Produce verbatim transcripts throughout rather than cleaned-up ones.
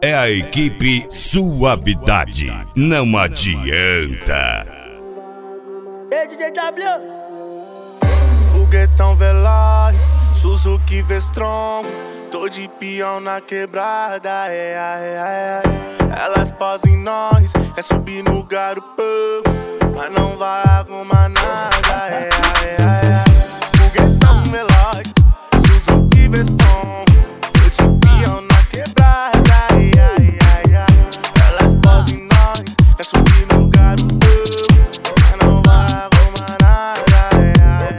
é a equipe Suavidade. Não adianta. Ei, D J W. Foguetão veloz, Suzuki V-Strom. Tô de peão na quebrada, é, é, é, é. Elas posam em nós, quer subir no garupa, mas não vai arrumar nada, é, é, é. Foguetão veloz, Suzuki V-Strom. Tô de peão na quebrada, é, é, é, é. Elas posam em nós, quer subir no garupa, mas não vai arrumar nada, é, é,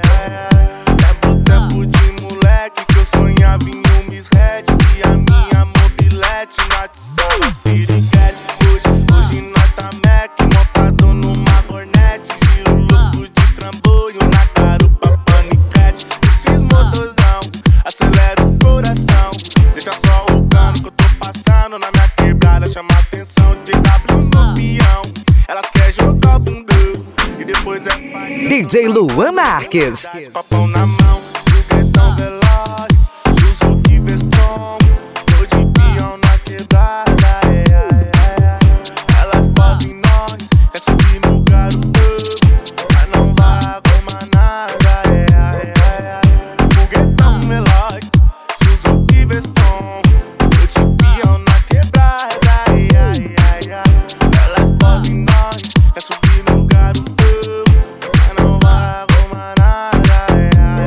é. Tempo, tempo de moleque que eu sonhava em um Miss Red, e a minha mobilete no WhatsApp, espiriquete. Hoje, hoje nós tá Mac, montado numa Hornet, giro louco de trambolho na garupa paniquete. Esses motorzão, acelera o coração, deixa só o cano que eu tô passando na minha quebrada, chama atenção de W no peão. Elas querem jogar bundão e depois é D J Luan Marques. Papão na mão, foguetão veloz, Suzuki V-Strom. Tô de peão na quebrada, é, é, é. Elas posam em nós, quer subir no garupa, mas não vai arrumar nada, é, é, é. Foguetão veloz, Suzuki V-Strom. Tô de peão na quebrada, é, é, é. Elas posam em nós, quer subir no garupa, mas não vai arrumar nada, é,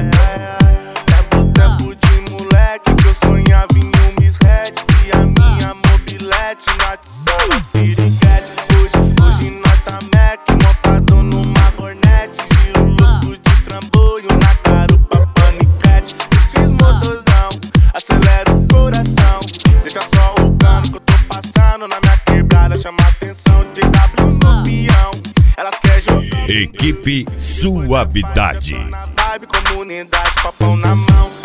é, é. Tempo, tempo de moleque que eu sonhava em um Miss Red, e a minha mobilete no WhatsApp, espiriquete. Hoje, hoje nós tá Mac, montado numa Hornet, giro louco de trambolho na garupa paniquete. Esses motorzão, acelera o coração, deixa só o cano que eu tô passando na minha quebrada, chama atenção de W no peão. Elas querem jogar Equipe Suavidade. na vibe, comunidade, papão na mão.